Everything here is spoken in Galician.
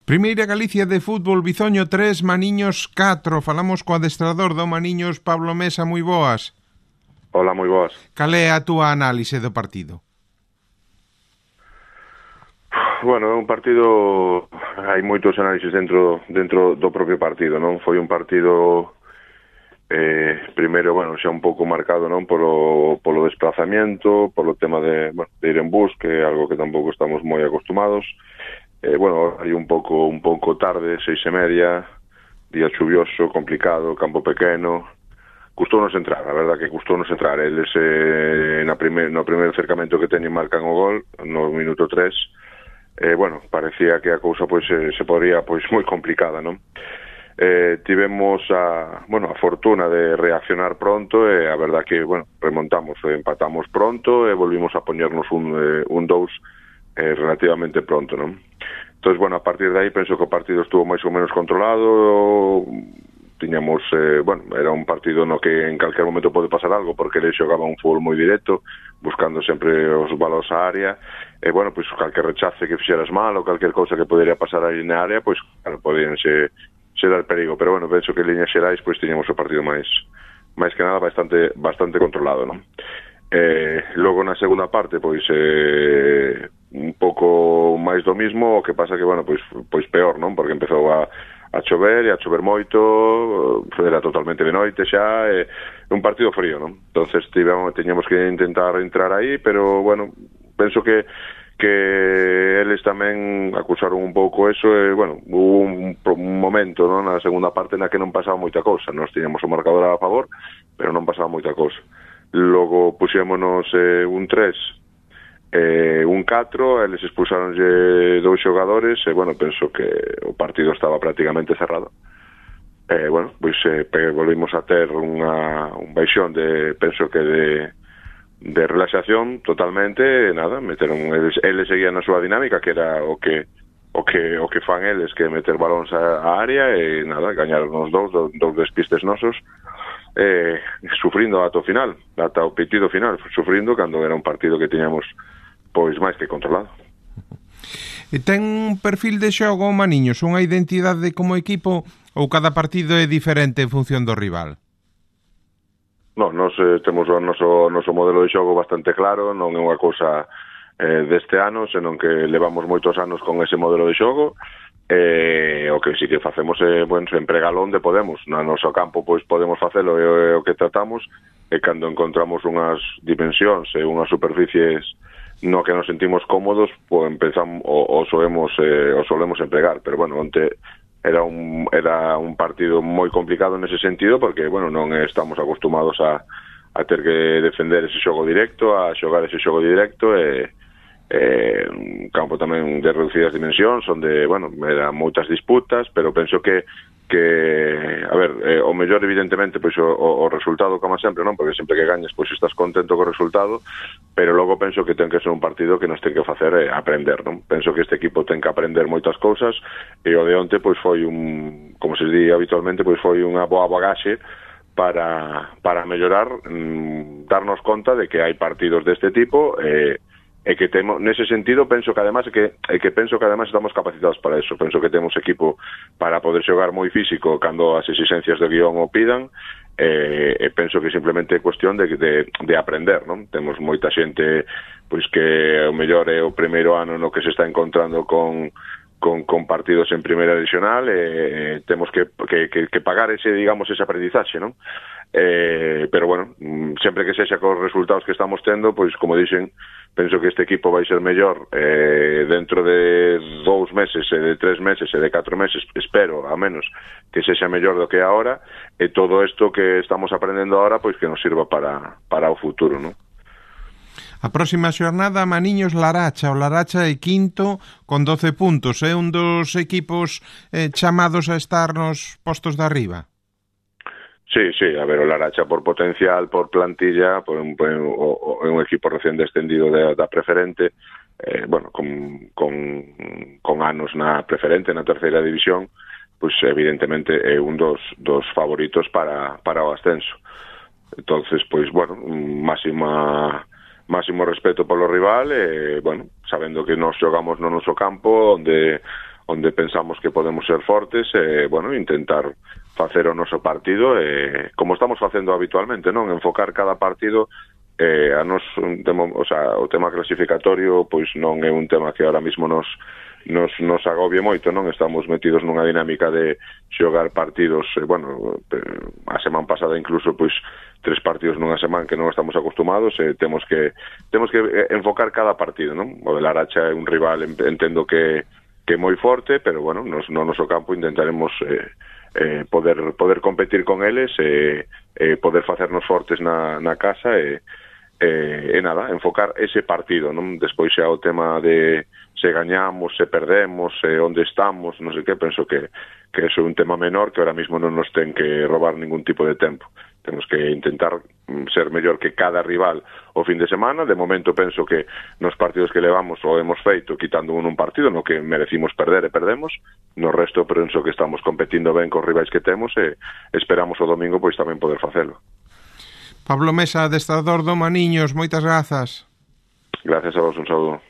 Primeira Galicia de fútbol, Bizoño 3, Maniños 4. Falamos co adestrador do Maniños, Pablo Mesa, moi boas. Hola, moi boas. Cal é a túa análise do partido? Bueno, é un partido, hai moitos análises dentro do propio partido, non? Foi un partido primeiro, bueno, xa un pouco marcado, non, polo desplazamiento, polo tema de ir en bus, que é algo que tampouco estamos moi acostumados. Bueno, hai un pouco tarde, 6:30, día chuvioso, complicado, campo pequeno. Custounos entrar, a verdad que custounos entrar. Eles no primeiro acercamento que teñen marcan o gol no minuto 3. Bueno, parecía que a cousa pois se podría pois moi complicada, non? Tivemos a fortuna de reaccionar pronto e a verdad que, bueno, remontamos, empatamos pronto e volvimos a poñernos un 2 relativamente pronto, non? Entón, bueno, a partir de aí penso que o partido estuvo máis ou menos controlado. Tiñamos, era un partido no que en calquer momento pode pasar algo, porque ele xogaba un fútbol moi directo, buscando sempre os balóns á área, e, bueno, pois calquer rechace que fixeras mal ou calquer cousa que podería pasar aí na área, pois, claro, podían ser dar perigo, pero, bueno, penso que en líneas xerais, pois, tiñamos o partido máis que nada bastante controlado, non? Logo na segunda parte, pois, un pouco máis do mismo, o que pasa que, bueno, pois peor, non? Porque empezou a chover e a chover moito, era totalmente de noite xa, un partido frío, non? Entonces teñamos que intentar entrar aí, pero, bueno, penso que eles tamén acusaron un pouco eso, e, bueno, hubo un momento, non, na segunda parte na que non pasaba moita cousa. Nos tiñamos o marcador a favor, pero non pasaba moita cousa. Logo puxémonos un 3, un 4, eles expulsaronlle 2 xogadores, e, bueno, penso que o partido estaba prácticamente cerrado. Bueno, pois volvimos a ter un baixón penso que de relaxación totalmente, e nada, meteron eles seguían na súa dinámica, que era o que fan eles, que meter balóns á área, e nada, gañaron os dous despistes nosos, sufrindo ata o final, ata o pitido final, sufrindo cando era un partido que tiñamos pois máis que controlado. E ten un perfil de xogo o Maniños, unha identidade como equipo, ou cada partido é diferente en función do rival? Non, nos temos o noso modelo de xogo bastante claro, non é unha cousa deste ano, senón que levamos moitos anos con ese modelo de xogo, o que sí que facemos é, bueno, empregalo onde podemos. No noso campo, pois, podemos facelo, é o que tratamos, e cando encontramos unhas dimensións e unhas superficies no que nos sentimos cómodos, pois empezamos o solemos empregar, pero, bueno, onte era un partido moi complicado nese sentido, porque, bueno, non estamos acostumados a ter que defender ese xogo directo, a xogar ese xogo directo, un campo tamén de reducidas dimensións, onde, bueno, eran moitas disputas, pero penso que a ver, o mellor evidentemente pois o resultado, como sempre, non? Porque sempre que gañes pois estás contento co resultado, pero logo penso que ten que ser un partido que nos ten que facer aprender, non? Penso que este equipo ten que aprender moitas cousas, e o de onte pois foi como se di habitualmente, pois foi unha boa bagaxe para mellorar, darnos conta de que hai partidos deste tipo, e que temos, nese sentido, penso que además estamos capacitados para eso. Penso que temos equipo para poder xogar moi físico cando as exigencias do guión o pidan, e penso que simplemente é cuestión de aprender, non? Temos moita xente pois que o mellor é o primeiro ano no que se está encontrando con partidos en primeira divisional, e temos que pagar ese aprendizaxe, non? Pero, bueno, sempre que sexa cos resultados que estamos tendo, pois, como dixen, penso que este equipo vai ser mellor dentro de 2 meses, e de 3 meses, e de 4 meses, espero, a menos, que sexa mellor do que agora, e todo isto que estamos aprendendo agora, pois, que nos sirva para o futuro, non? A próxima xornada, Maniños Laracha. O Laracha é quinto con 12 puntos. É un dos equipos chamados a estar nos postos de arriba. Sí, a ver, o Laracha por potencial, por plantilla, é un equipo recién descendido da preferente, bueno, con anos na preferente, na terceira división, pois evidentemente é un dos favoritos para o ascenso. Entonces, pois, bueno, máximo respeto polo rival, e, bueno, sabendo que nos xogamos no noso campo, onde onde pensamos que podemos ser fortes, bueno, intentar facer o noso partido, como estamos facendo habitualmente, non? Enfocar cada partido, a nos, o sea, o tema clasificatorio, pois non é un tema que ahora mismo nos agobie moito, non? Estamos metidos nunha dinámica de xogar partidos, bueno, a semana pasada incluso, pois, 3 partidos nunha semana que non estamos acostumados, temos que enfocar cada partido, non? O de Laracha é un rival, entendo que é moi forte, pero, bueno, no noso campo intentaremos poder competir con eles, poder facernos fortes na casa, nada, enfocar ese partido, non? Despois xa o tema de se gañamos, se perdemos, onde estamos, non sei que, penso que eso é un tema menor que ahora mismo non nos ten que robar ningún tipo de tempo. Temos que intentar ser mellor que cada rival o fin de semana. De momento penso que nos partidos que levamos o hemos feito quitando un partido no que merecimos perder e perdemos. No resto penso que estamos competindo ben cos rivais que temos e esperamos o domingo pois tamén poder facelo. Pablo Mesa, adestrador do Maniños, moitas grazas. Gracias a vos, un saúdo.